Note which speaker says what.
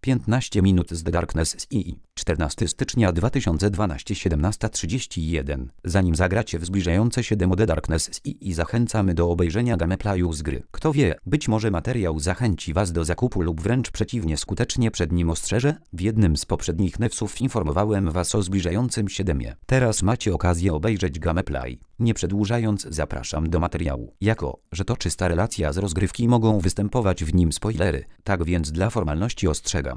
Speaker 1: 15 minut z The Darkness II. 14 stycznia 2012 17:31. Zanim zagracie w zbliżające się demo The Darkness II, zachęcamy do obejrzenia gameplayu z gry. Kto wie, być może materiał zachęci Was do zakupu lub wręcz przeciwnie, skutecznie przed nim ostrzeże. W jednym z poprzednich newsów informowałem Was o zbliżającym się demie. Teraz macie okazję obejrzeć gameplay. Nie przedłużając, zapraszam do materiału. Jako, że to czysta relacja z rozgrywki, mogą występować w nim spoilery, tak więc dla formalności ostrzegam.